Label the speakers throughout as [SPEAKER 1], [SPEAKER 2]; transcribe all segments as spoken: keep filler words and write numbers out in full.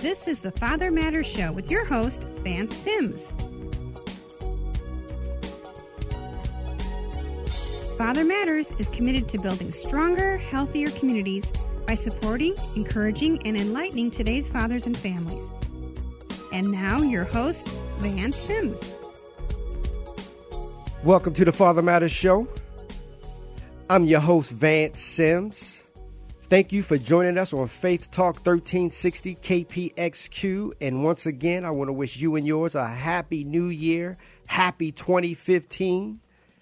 [SPEAKER 1] This is the Father Matters Show with your host, Vance Sims. Father Matters is committed to building stronger, healthier communities by supporting, encouraging, and enlightening today's fathers and families. And now, your host, Vance Sims.
[SPEAKER 2] Welcome to the Father Matters Show. I'm your host, Vance Sims. Thank you for joining us on Faith Talk thirteen sixty K P X Q. And once again, I want to wish you and yours a happy new year, happy twenty fifteen.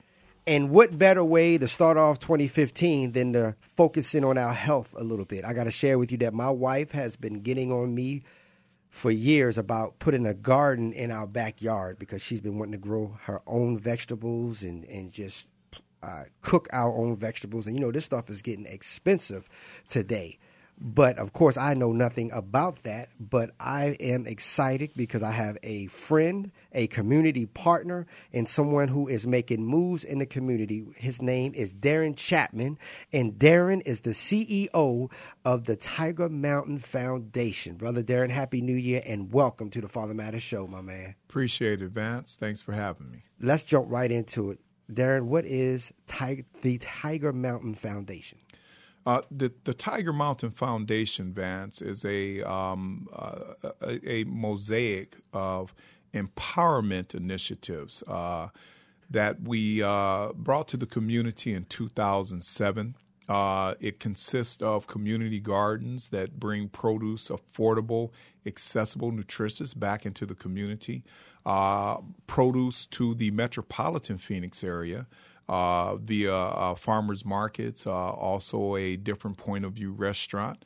[SPEAKER 2] And what better way to start off twenty fifteen than to focus in on our health a little bit? I got to share with you that my wife has been getting on me for years about putting a garden in our backyard because she's been wanting to grow her own vegetables and, and just uh, cook our own vegetables. And, you know, this stuff is getting expensive today. But, of course, I know nothing about that, but I am excited because I have a friend, a community partner, and someone who is making moves in the community. His name is Darren Chapman, and Darren is the C E O of the Tiger Mountain Foundation. Brother Darren, Happy New Year, and welcome to the Father Matters Show, my man.
[SPEAKER 3] Appreciate it, Vance. Thanks for having me.
[SPEAKER 2] Let's jump right into it. Darren, what is Tiger, the Tiger Mountain Foundation?
[SPEAKER 3] Uh, the, the Tiger Mountain Foundation, Vance, is a, um, uh, a, a mosaic of empowerment initiatives uh, that we uh, brought to the community in two thousand seven. Uh, it consists of community gardens that bring produce, affordable, accessible, nutritious back into the community, uh, produce to the metropolitan Phoenix area, Uh, via uh, farmers markets, uh, also a different point of view restaurant,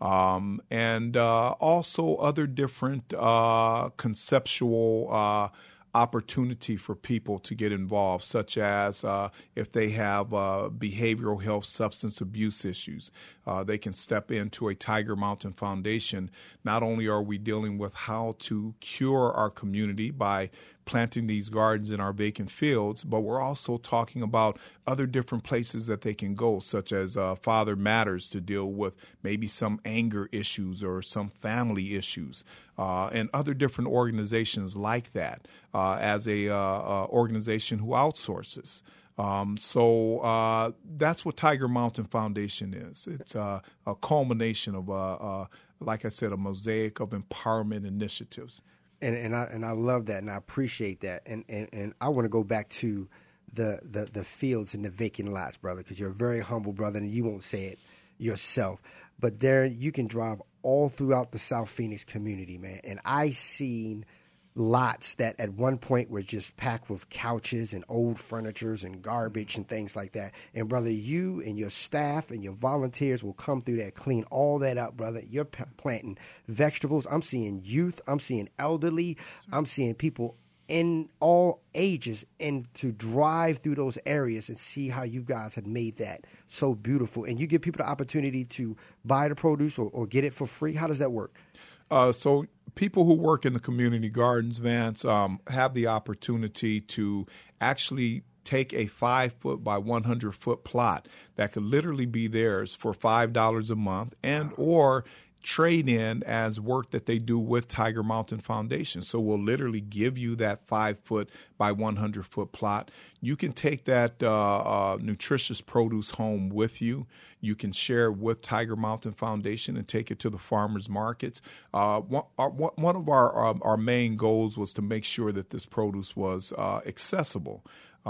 [SPEAKER 3] um, and uh, also other different uh, conceptual uh, opportunity for people to get involved, such as uh, if they have uh, behavioral health, substance abuse issues, uh, they can step into a Tiger Mountain Foundation. Not only are we dealing with how to cure our community by planting these gardens in our vacant fields, but we're also talking about other different places that they can go, such as uh, Father Matters to deal with maybe some anger issues or some family issues, uh, and other different organizations like that uh, as a uh, uh, organization who outsources. Um, so uh, that's what Tiger Mountain Foundation is. It's uh, a culmination of, uh, uh, like I said, a mosaic of empowerment initiatives.
[SPEAKER 2] And and I and I love that, and I appreciate that, and and, and I want to go back to the, the, the fields and the vacant lots, brother, because you're a very humble brother, and you won't say it yourself. But there, you can drive all throughout the South Phoenix community, man, and I seen lots that at one point were just packed with couches and old furnitures and garbage and things like that. And, brother, you and your staff and your volunteers will come through there, clean all that up, brother. You're p- planting vegetables. I'm seeing youth. I'm seeing elderly. I'm seeing people in all ages, and to drive through those areas and see how you guys had made that so beautiful. And you give people the opportunity to buy the produce or, or get it for free. How does that work?
[SPEAKER 3] Uh, so people who work in the community gardens, Vance, um, have the opportunity to actually take a five foot by one hundred foot plot that could literally be theirs for five dollars a month, and or trade in as work that they do with Tiger Mountain Foundation. So we'll literally give you that five foot by one hundred foot plot. You can take that uh, uh, nutritious produce home with you. You can share it with Tiger Mountain Foundation and take it to the farmers markets. Uh, one, our, one of our, our our main goals was to make sure that this produce was uh, accessible.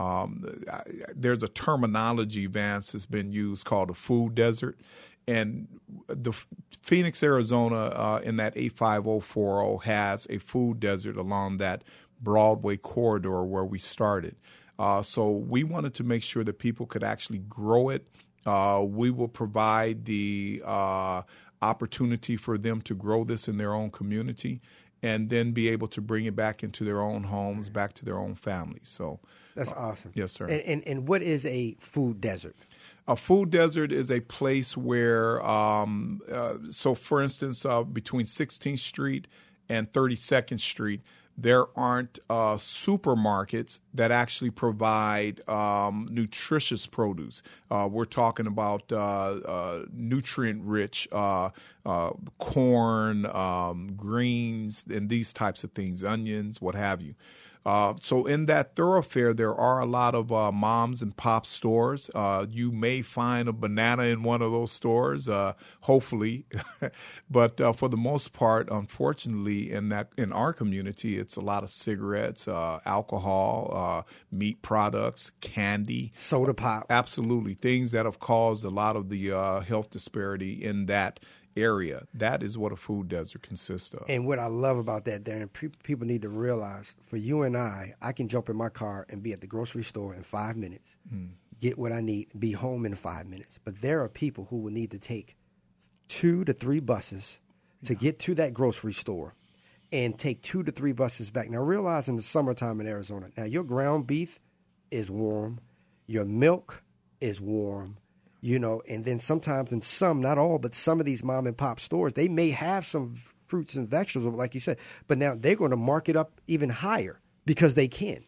[SPEAKER 3] Um, there's a terminology, Vance, that's been used called a food desert. And the Phoenix, Arizona, uh, in that eight five oh four oh has a food desert along that Broadway corridor where we started. Uh, so we wanted to make sure that people could actually grow it. Uh, we will provide the uh, opportunity for them to grow this in their own community and then be able to bring it back into their own homes, back to their own families. So
[SPEAKER 2] that's awesome.
[SPEAKER 3] Yes, sir.
[SPEAKER 2] And, and, and what is a food desert?
[SPEAKER 3] A food desert is a place where, um, uh, so for instance, uh, between sixteenth Street and thirty-second Street, there aren't uh, supermarkets that actually provide um, nutritious produce. Uh, we're talking about uh, uh, nutrient-rich uh, uh, corn, um, greens, and these types of things, onions, what have you. Uh, so in that thoroughfare, there are a lot of uh, moms and pop stores. Uh, you may find a banana in one of those stores, uh, hopefully. But uh, for the most part, unfortunately, in that in our community, it's a lot of cigarettes, uh, alcohol, uh, meat products, candy.
[SPEAKER 2] Soda pop.
[SPEAKER 3] Absolutely. Things that have caused a lot of the uh, health disparity in that area. That is what a food desert consists of.
[SPEAKER 2] And what I love about that, Darren, pe- people need to realize, for you and I, I can jump in my car and be at the grocery store in five minutes, mm. get what I need, be home in five minutes. But there are people who will need to take two to three buses to yeah. get to that grocery store and take two to three buses back. Now, realize in the summertime in Arizona, now your ground beef is warm, your milk is warm, you know, and then sometimes in some, not all, but some of these mom and pop stores, they may have some fruits and vegetables, like you said, but now they're going to mark it up even higher because they can.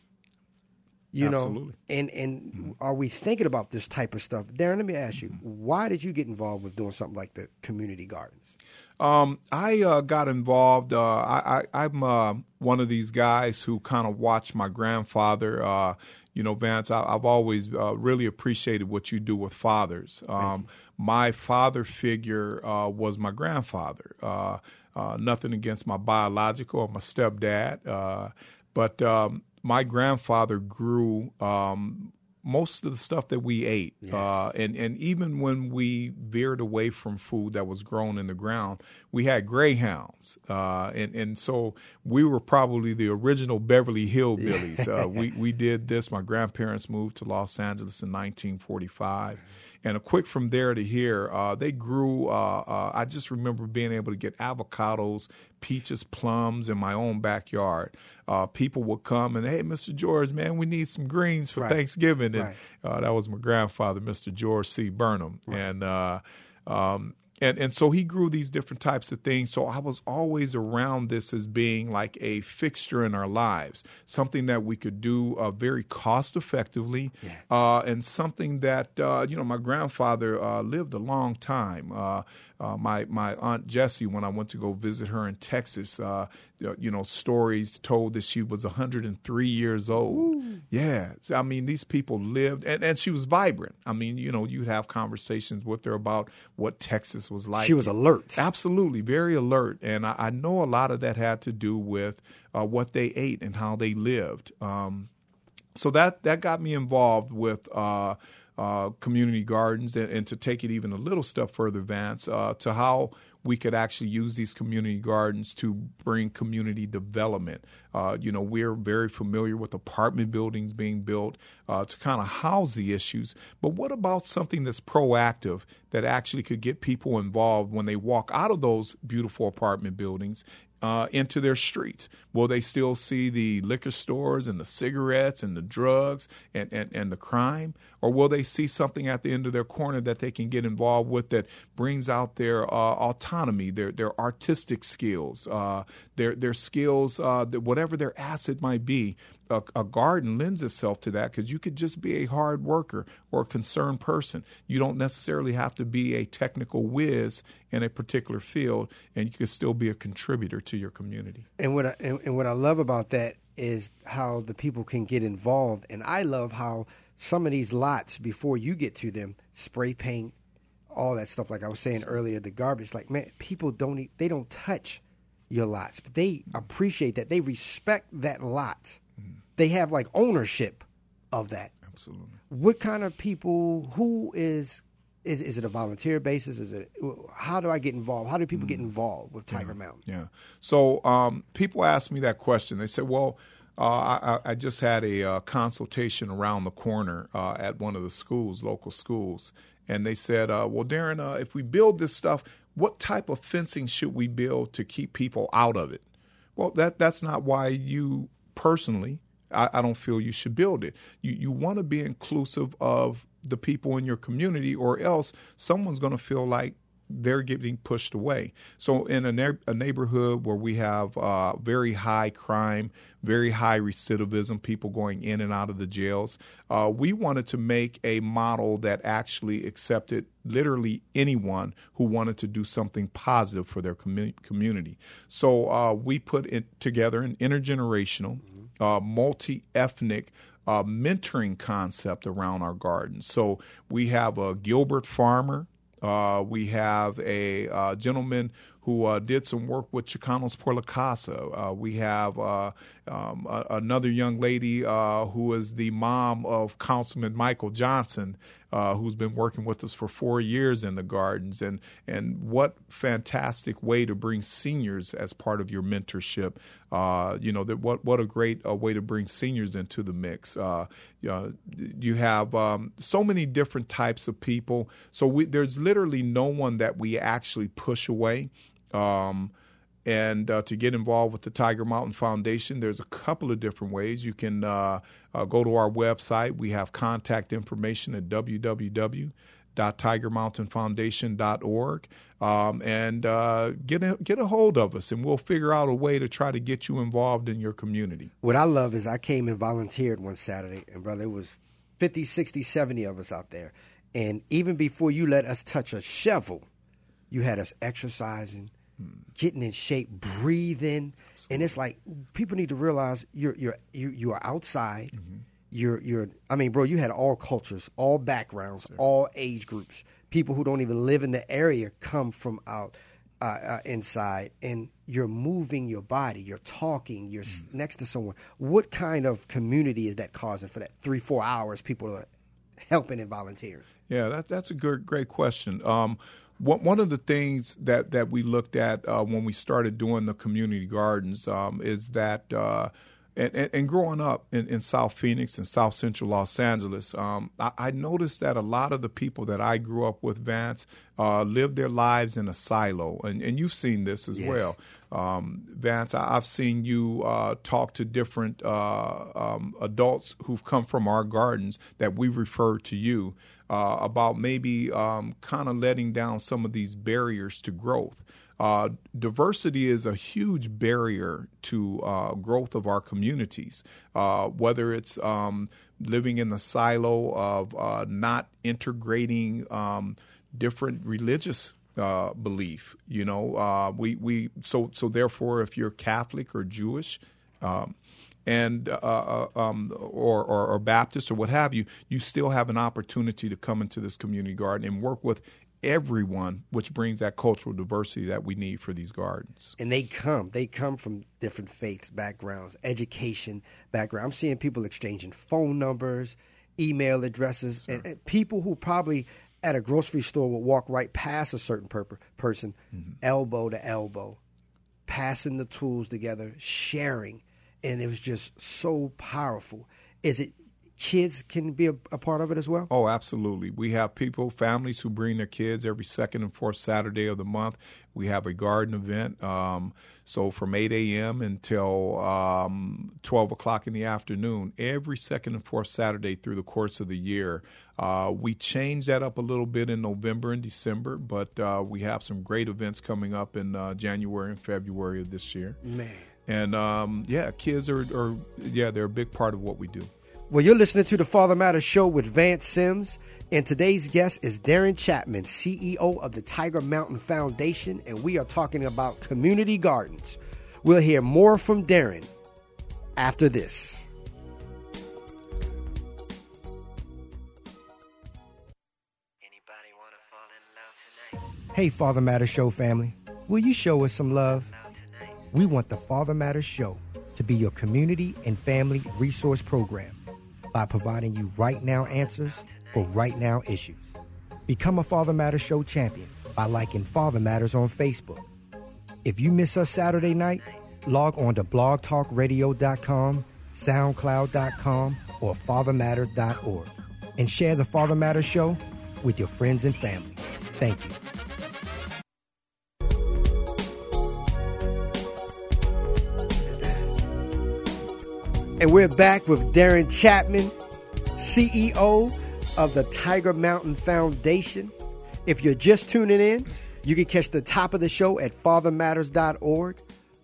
[SPEAKER 2] You
[SPEAKER 3] Absolutely.
[SPEAKER 2] know, and, and
[SPEAKER 3] mm-hmm.
[SPEAKER 2] are we thinking about this type of stuff? Darren, let me ask you, mm-hmm. why did you get involved with doing something like the community gardens?
[SPEAKER 3] Um, I uh, got involved. Uh, I, I, I'm uh, one of these guys who kind of watched my grandfather. Uh, you know, Vance, I, I've always uh, really appreciated what you do with fathers. Um, my father figure uh, was my grandfather. Uh, uh, nothing against my biological or my stepdad, uh, but um, my grandfather grew um, most of the stuff that we ate. Yes. Uh, and, and even when we veered away from food that was grown in the ground, we had greyhounds. Uh, and, and so we were probably the original Beverly Hillbillies. uh, we, we did this. My grandparents moved to Los Angeles in nineteen forty-five. And a quick from there to here, uh, they grew, uh, uh, I just remember being able to get avocados, peaches, plums in my own backyard. Uh, people would come and, hey, Mister George, man, we need some greens for right. Thanksgiving. And
[SPEAKER 2] right.
[SPEAKER 3] uh, that was my grandfather, Mister George C. Burnham.
[SPEAKER 2] Right.
[SPEAKER 3] And uh, um, And and so he grew these different types of things. So I was always around this as being like a fixture in our lives, something that we could do uh, very cost effectively, yeah. uh, and something that, uh, you know, my grandfather uh, lived a long time. Uh, uh, my, my Aunt Jessie, when I went to go visit her in Texas, uh, you know, stories told that she was one hundred three years old. Ooh. Yeah. So, I mean, these people lived, and, and she was vibrant. I mean, you know, you'd have conversations with her about what Texas was like.
[SPEAKER 2] She was alert.
[SPEAKER 3] Absolutely. Very alert. And I, I know a lot of that had to do with uh, what they ate and how they lived. Um, so that, that got me involved with uh, uh, community gardens, and, and to take it even a little step further, Vance, uh, to how we could actually use these community gardens to bring community development. Uh, you know, we're very familiar with apartment buildings being built uh, to kind of house the issues. But what about something that's proactive that actually could get people involved when they walk out of those beautiful apartment buildings Uh, into their streets? Will they still see the liquor stores and the cigarettes and the drugs and, and, and the crime? Or will they see something at the end of their corner that they can get involved with that brings out their uh, autonomy, their their artistic skills, uh, their their skills, uh, that whatever their asset might be? A, a garden lends itself to that because you could just be a hard worker or a concerned person. You don't necessarily have to be a technical whiz in a particular field, and you could still be a contributor to your community.
[SPEAKER 2] And what I, and, and what I love about that is how the people can get involved. And I love how some of these lots, before you get to them, spray paint, all that stuff. Like I was saying earlier, the garbage. Like, man, people don't eat, they don't touch your lots, but they appreciate that. They respect that lot. Mm-hmm. They have like ownership of that.
[SPEAKER 3] Absolutely.
[SPEAKER 2] What kind of people? Who is? Is is it a volunteer basis? Is it? How do I get involved? How do people mm. get involved with Tiger
[SPEAKER 3] yeah.
[SPEAKER 2] Mountain?
[SPEAKER 3] Yeah. So um, people ask me that question. They say, "Well, uh, I, I just had a uh, consultation around the corner uh, at one of the schools, local schools, and they said, uh, well, Darren, uh, if we build this stuff, what type of fencing should we build to keep people out of it?" Well, that that's not why you personally. I, I don't feel you should build it. You you want to be inclusive of the people in your community, or else someone's going to feel like they're getting pushed away. So in a, ne- a neighborhood where we have uh, very high crime, very high recidivism, people going in and out of the jails, uh, we wanted to make a model that actually accepted literally anyone who wanted to do something positive for their commu- community. So uh, we put it together an intergenerational, uh, multi-ethnic uh, mentoring concept around our gardens. So we have a Gilbert farmer. Uh, we have a uh, gentleman who uh, did some work with Chicanos por la Casa. Uh, we have uh, um, a- another young lady uh, who is the mom of Councilman Michael Johnson, uh, who's been working with us for four years in the gardens. And and what fantastic way to bring seniors as part of your mentorship. Uh, you know, that what what a great uh, way to bring seniors into the mix. Uh, uh, you have um, so many different types of people. So we, there's literally no one that we actually push away. Um, and uh, to get involved with the Tiger Mountain Foundation, there's a couple of different ways. You can uh, uh, go to our website. We have contact information at w w w dot tiger mountain foundation dot org, um, and uh, get a, get a hold of us, and we'll figure out a way to try to get you involved in your community.
[SPEAKER 2] What I love is I came and volunteered one Saturday, and, brother, it was fifty, sixty, seventy of us out there. And even before you let us touch a shovel, you had us exercising, getting in shape, breathing. Absolutely. And it's like people need to realize you're you're you, you are outside. Mm-hmm. You're you're I mean, bro, you had all cultures, all backgrounds, sure. all age groups. People who don't even live in the area come from out uh, uh, inside, and you're moving your body, you're talking, you're mm-hmm. next to someone. What kind of community is that causing for that three, four hours people are helping and volunteering?
[SPEAKER 3] Yeah, that, that's a good, great question. Um, One of the things that, that we looked at uh, when we started doing the community gardens um, is that, uh, and, and growing up in, in South Phoenix and South Central Los Angeles, um, I, I noticed that a lot of the people that I grew up with, Vance, uh, lived their lives in a silo. And, and you've seen this as yes. well. Um, Vance, I, I've seen you uh, talk to different uh, um, adults who've come from our gardens that we refer to you. Uh, about maybe um, kind of letting down some of these barriers to growth. Uh, diversity is a huge barrier to uh, growth of our communities, uh, whether it's um, living in the silo of uh, not integrating um, different religious uh, belief. You know, uh, we we so so therefore, if you're Catholic or Jewish. Um, and uh, um, or, or, or Baptist or what have you, you still have an opportunity to come into this community garden and work with everyone, which brings that cultural diversity that we need for these gardens.
[SPEAKER 2] And they come. They come from different faiths, backgrounds, education background. I'm seeing people exchanging phone numbers, email addresses, and, and people who probably at a grocery store would walk right past a certain per- person, mm-hmm. elbow to elbow, passing the tools together, sharing. And it was just so powerful. Is it kids can be a, a part of it as well?
[SPEAKER 3] Oh, absolutely. We have people, families who bring their kids every second and fourth Saturday of the month. We have a garden event. Um, so from eight a.m. until um, twelve o'clock in the afternoon, every second and fourth Saturday through the course of the year. Uh, we change that up a little bit in November and December, but uh, we have some great events coming up in uh, January and February of this year.
[SPEAKER 2] Man.
[SPEAKER 3] And, um, yeah, kids are, are, yeah, they're a big part of what we do.
[SPEAKER 2] Well, you're listening to the Father Matters Show with Vance Sims, and today's guest is Darren Chapman, C E O of the Tiger Mountain Foundation, and we are talking about community gardens. We'll hear more from Darren after this.
[SPEAKER 4] Anybody wanna fall in love tonight?
[SPEAKER 2] Hey, Father Matters Show family, will you show us some love? We want the Father Matters Show to be your community and family resource program by providing you right now answers for right now issues. Become a Father Matters Show champion by liking Father Matters on Facebook. If you miss us Saturday night, log on to blog talk radio dot com, soundcloud dot com, or father matters dot org and share the Father Matters Show with your friends and family. Thank you. And we're back with Darren Chapman, C E O of the Tiger Mountain Foundation. If you're just tuning in, You can catch the top of the show at father matters dot org.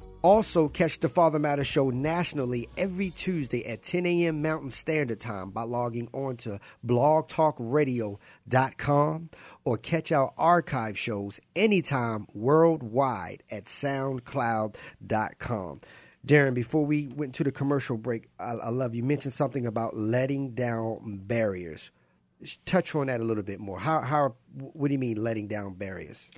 [SPEAKER 2] Also, catch the Father Matters Show nationally every Tuesday at ten a.m. Mountain Standard Time by logging on to blog talk radio dot com or catch our archive shows anytime worldwide at soundcloud dot com. Darren, before we went to the commercial break, I, I love you mentioned something about letting down barriers. Just touch on that a little bit more. How, how, what do you mean letting down barriers?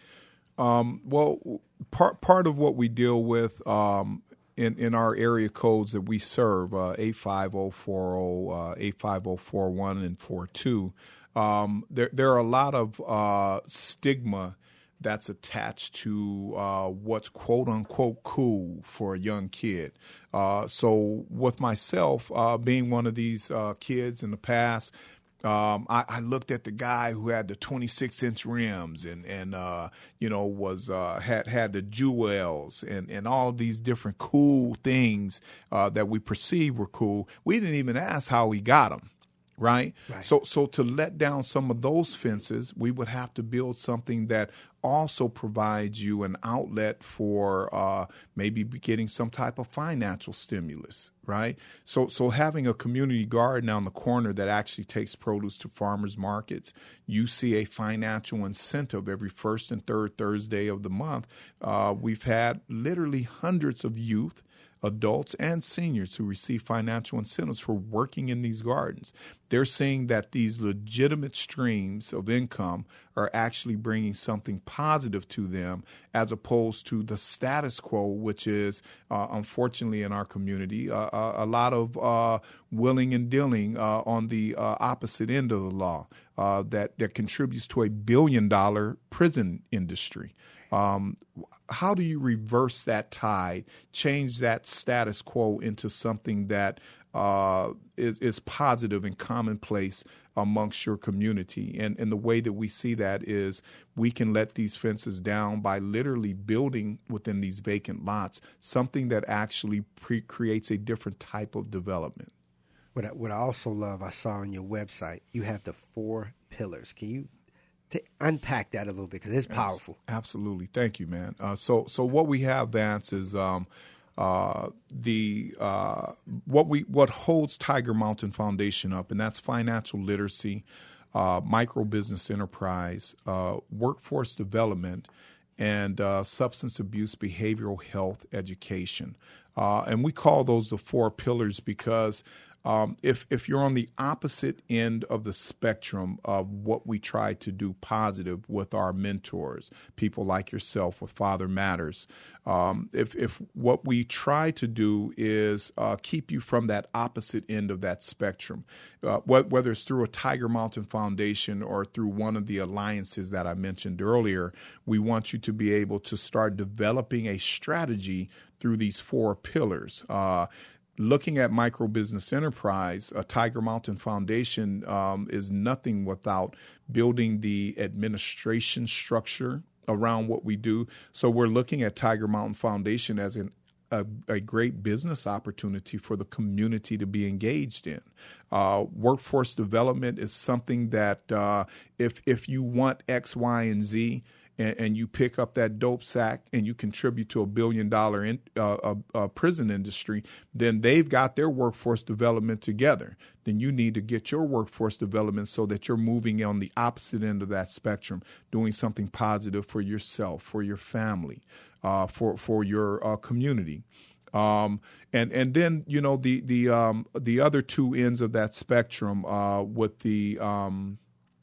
[SPEAKER 3] Um, well, part part of what we deal with um, in in our area codes that we serve, uh, eight five zero four zero, uh, eight five zero four one, and forty-two, um, there there are a lot of uh, stigma that's attached to uh, what's quote unquote cool for a young kid. Uh, so with myself uh, being one of these uh, kids in the past. Um, I, I looked at the guy who had the twenty-six inch rims and, and, uh, you know, was, uh, had, had the jewels and, and all these different cool things, uh, that we perceive were cool. We didn't even ask how he got them. Right? right. So, so to let down some of those fences, we would have to build something that also provides you an outlet for uh, maybe getting some type of financial stimulus. Right? So, so having a community garden on the corner that actually takes produce to farmers markets, you see a financial incentive every first and third Thursday of the month. Uh, we've had literally hundreds of youth, adults and seniors who receive financial incentives for working in these gardens. They're seeing that these legitimate streams of income are actually bringing something positive to them as opposed to the status quo, which is, uh, unfortunately, in our community, uh, a, a lot of uh, willing and dealing uh, on the uh, opposite end of the law uh, that, that contributes to a billion-dollar prison industry. Um, how do you reverse that tide, change that status quo into something that uh, is, is positive and commonplace amongst your community? And, and the way that we see that is we can let these fences down by literally building within these vacant lots something that actually pre- creates a different type of development.
[SPEAKER 2] What I, what I also love, I saw on your website, you have the four pillars. Can you to unpack that a little bit because it's powerful.
[SPEAKER 3] Absolutely. Thank you, man. Uh, so so what we have, Vance, is um, uh, the uh, what we what holds Tiger Mountain Foundation up, and that's financial literacy, uh, micro business enterprise, uh, workforce development, and uh, substance abuse behavioral health education. Uh, and we call those the four pillars because Um, if if you're on the opposite end of the spectrum of what we try to do positive with our mentors, people like yourself with Father Matters, um, if if what we try to do is uh, keep you from that opposite end of that spectrum, uh, wh- whether it's through a Tiger Mountain Foundation or through one of the alliances that I mentioned earlier, we want you to be able to start developing a strategy through these four pillars. Uh, Looking at micro business enterprise, a Tiger Mountain Foundation um, is nothing without building the administration structure around what we do. So we're looking at Tiger Mountain Foundation as an, a, a great business opportunity for the community to be engaged in. Uh, workforce development is something that uh, if if you want X, Y, and Z, And, and you pick up that dope sack and you contribute to a billion dollar in, uh, uh, uh, prison industry, then they've got their workforce development together. Then you need to get your workforce development so that you're moving on the opposite end of that spectrum, doing something positive for yourself, for your family, uh, for for your uh, community. Um, and and then you know the the um, the other two ends of that spectrum uh, with the um,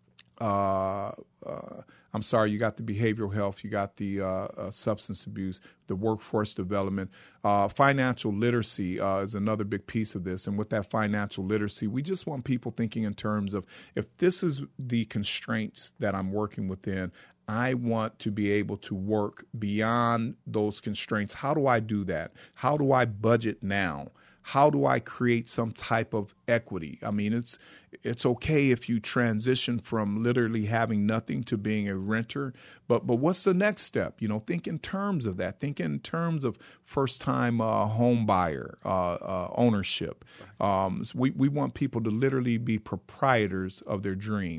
[SPEAKER 3] uh, uh, I'm sorry, you got the behavioral health, you got the uh, uh, substance abuse, the workforce development. Uh, financial literacy uh, is another big piece of this. And with that financial literacy, we just want people thinking in terms of if this is the constraints that I'm working within, I want to be able to work beyond those constraints. How do I do that? How do I budget now? How do I create some type of equity? I mean, it's it's okay if you transition from literally having nothing to being a renter, but but what's the next step? You know, think in terms of that. Think in terms of first-time uh, home buyer uh, uh, ownership. Um, so we we want people to literally be proprietors of their dream.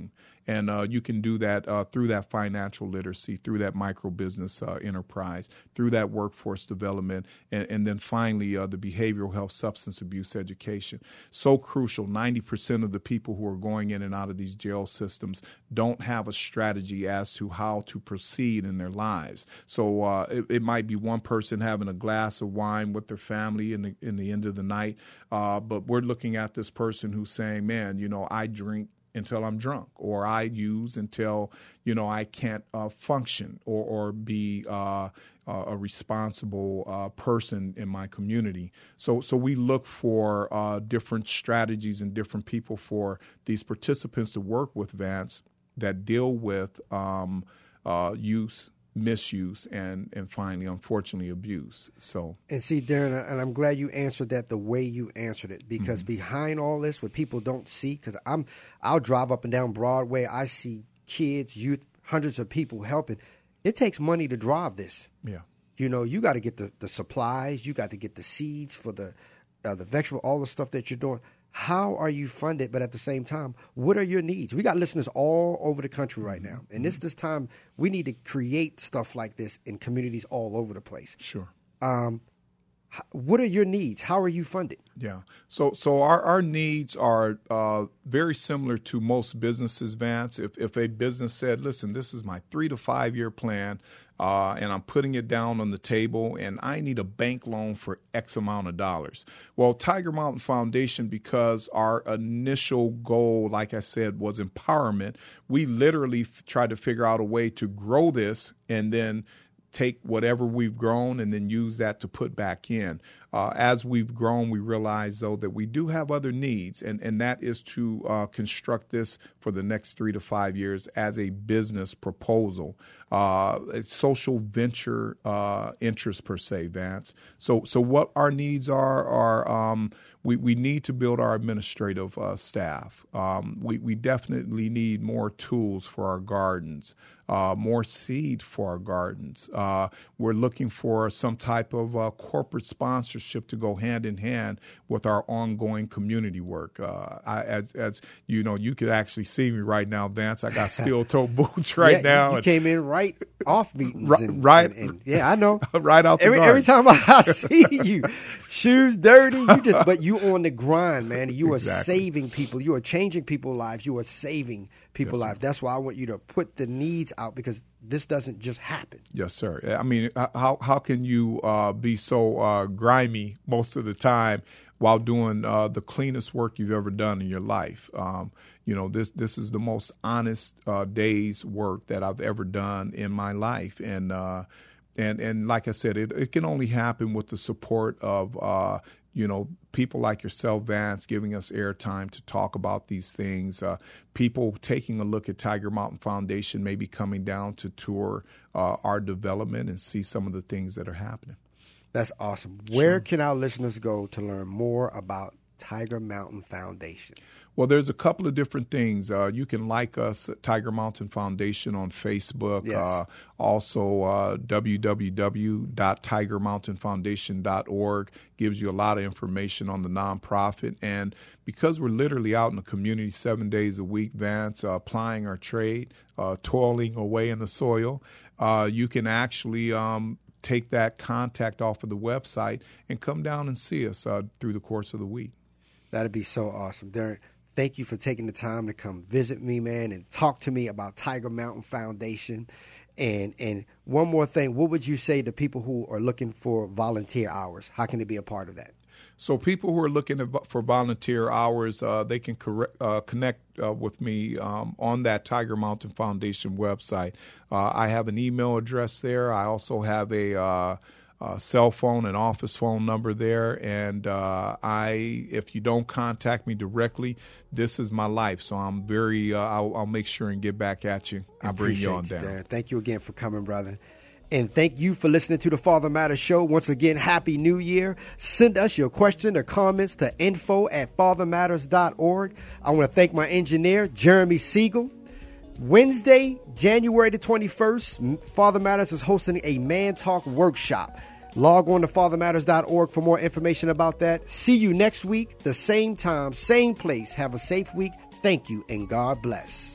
[SPEAKER 3] And uh, you can do that uh, through that financial literacy, through that micro business uh, enterprise, through that workforce development, and, and then finally uh, the behavioral health substance abuse education. So crucial. ninety percent of the people who are going in and out of these jail systems don't have a strategy as to how to proceed in their lives. So uh, it, it might be one person having a glass of wine with their family in the, in the end of the night, uh, but we're looking at this person who's saying, man, you know, I drink until I'm drunk, or I use until, you know, I can't uh, function or, or be uh, a responsible uh, person in my community. So so we look for uh, different strategies and different people for these participants to work with, Vance, that deal with um, uh, use, misuse, and, and finally, unfortunately, abuse. So
[SPEAKER 2] And see, Darren, and I'm glad you answered that the way you answered it, because mm-hmm. behind all this, what people don't see, because I'm, I'll drive up and down Broadway, I see kids, youth, hundreds of people helping. It takes money to drive this.
[SPEAKER 3] Yeah.
[SPEAKER 2] You know, you got to get the, the supplies, you got to get the seeds for the uh, the vegetable, all the stuff that you're doing. How are you funded? But at the same time, what are your needs? We got listeners all over the country right now. And this this time, we need to create stuff like this in communities all over the place.
[SPEAKER 3] Sure.
[SPEAKER 2] Um, what are your needs? How are you funded?
[SPEAKER 3] Yeah. So so our, our needs are uh, very similar to most businesses, Vance. If, if a business said, listen, this is my three to five year plan, uh, and I'm putting it down on the table, and I need a bank loan for X amount of dollars. Well, Tiger Mountain Foundation, because our initial goal, like I said, was empowerment, we literally f- tried to figure out a way to grow this and then take whatever we've grown and then use that to put back in. Uh, as we've grown, we realize, though, that we do have other needs, and, and that is to uh, construct this for the next three to five years as a business proposal, uh, a social venture uh, interest per se, Vance. So, so what our needs are are um, we, we need to build our administrative uh, staff. Um, we, we definitely need more tools for our gardens, uh, more seed for our gardens. Uh, we're looking for some type of uh, corporate sponsorship to go hand in hand with our ongoing community work. Uh, I, as, as you know, you could actually see me right now, Vance. I got steel toe boots right
[SPEAKER 2] yeah,
[SPEAKER 3] now.
[SPEAKER 2] You, you
[SPEAKER 3] and,
[SPEAKER 2] came in right off meetings.
[SPEAKER 3] Right,
[SPEAKER 2] and,
[SPEAKER 3] right.
[SPEAKER 2] And, and, yeah, I know.
[SPEAKER 3] Right out the
[SPEAKER 2] every,
[SPEAKER 3] garden.
[SPEAKER 2] every time I see you, shoes dirty, you just, but you on the grind, man. You are
[SPEAKER 3] Exactly.
[SPEAKER 2] saving people. You are changing people's lives. You are saving people's
[SPEAKER 3] Yes,
[SPEAKER 2] lives. That's why I want you to put the needs out, because this doesn't just happen.
[SPEAKER 3] Yes, sir. I mean, how how can you uh, be so uh, grimy most of the time while doing uh, the cleanest work you've ever done in your life? Um, you know, this this is the most honest uh, day's work that I've ever done in my life, and uh, and and like I said, it, it can only happen with the support of uh, you know, people like yourself, Vance, giving us airtime to talk about these things, uh, people taking a look at Tiger Mountain Foundation, maybe coming down to tour uh, our development and see some of the things that are happening.
[SPEAKER 2] That's awesome. Where
[SPEAKER 3] Sure.
[SPEAKER 2] can our listeners go to learn more about Tiger Mountain Foundation?
[SPEAKER 3] Well, there's a couple of different things. Uh, you can like us at Tiger Mountain Foundation on Facebook.
[SPEAKER 2] Yes.
[SPEAKER 3] Uh, also, uh, w w w dot tiger mountain foundation dot org gives you a lot of information on the nonprofit. And because we're literally out in the community seven days a week, Vance, uh, applying our trade, uh, toiling away in the soil, uh, you can actually um, take that contact off of the website and come down and see us uh, through the course of the week.
[SPEAKER 2] That'd be so awesome. Darren, thank you for taking the time to come visit me, man, and talk to me about Tiger Mountain Foundation. And and one more thing, what would you say to people who are looking for volunteer hours? How can they be a part of that?
[SPEAKER 3] So people who are looking at, for volunteer hours, uh, they can correct, uh, connect uh, with me um, on that Tiger Mountain Foundation website. Uh, I have an email address there. I also have a uh, Uh, cell phone and office phone number there, and uh, I, if you don't contact me directly, this is my life. So I'm very, uh, I'll, I'll make sure and get back at you and bring you on down.
[SPEAKER 2] Darren. Thank you again for coming, brother. And thank you for listening to the Father Matters Show. Once again, Happy New Year. Send us your question or comments to info at father matters dot org. I want to thank my engineer, Jeremy Siegel. Wednesday, January the twenty-first, Father Matters is hosting a Man Talk workshop. Log on to father matters dot org for more information about that. See you next week, the same time, same place. Have a safe week. Thank you, and God bless.